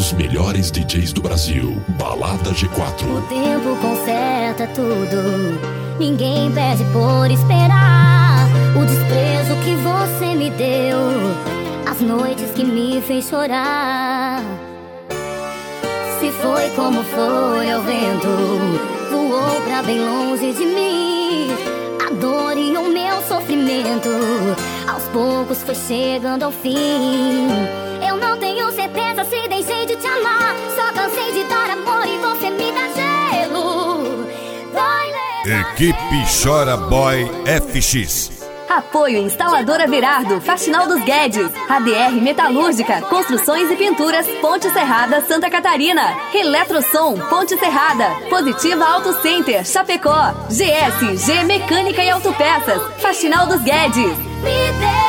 dos melhores DJs do Brasil. Balada G4. O tempo conserta tudo, ninguém pede por esperar. O desprezo que você me deu, as noites que me fez chorar. Se foi como foi ao vento, voou pra bem longe de mim. A dor e o meu sofrimento aos poucos foi chegando ao fim. Eu não tenho certeza se deixei de te amar, só cansei de dar amor e você me dá gelo. Equipe Chora Boy FX. Apoio Instaladora Virardo, Faxinal dos Guedes, ADR Metalúrgica, Construções e Pinturas, Ponte Serrada, Santa Catarina, Eletrosom, Ponte Serrada, Positiva Auto Center, Chapecó, GSG Mecânica e Autopeças, Faxinal dos Guedes. Me deu.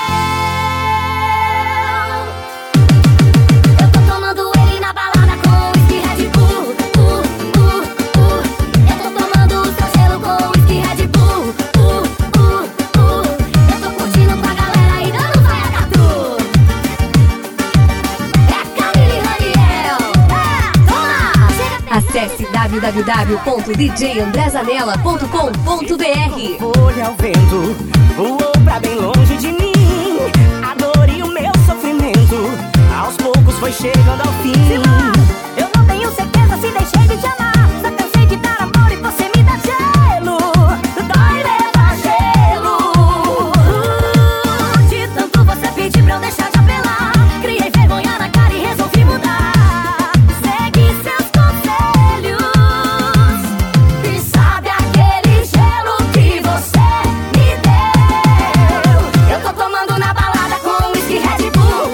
Eu tô tomando ele na balada com whisky Red Bull. Eu tô tomando o seu gelo com whisky Red Bull. Eu tô curtindo com a galera e dando vaiagatu. É Camille e Raniel. Vamos lá, chega. Acesse www.djandrezanella.com.br. Folha ao vento, voou pra bem longe de mim. A dor e o meu sofrimento aos poucos foi chegando ao fim. Eu não tenho certeza se deixei de te amar, só cansei de dar amor e você me dá gelo. Dói levar gelo. De tanto você pedir pra eu deixar de apelar, criei vergonha na cara e resolvi mudar. Segui seus conselhos e sabe aquele gelo que você me deu. Eu tô tomando na balada com whisky Red Bull.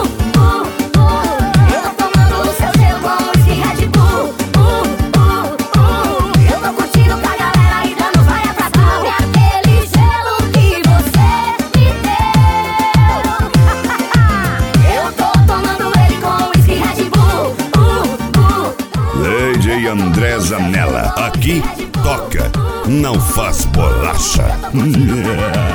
Eu tô tomando o seu gelo com whisky Red Bull. Eu tô curtindo com a galera e dando vaia pra tu. Sabe aquele gelo que você me deu. Eu tô tomando ele com whisky Red Bull. DJ André Zanella. Aqui toca, não faz bolacha.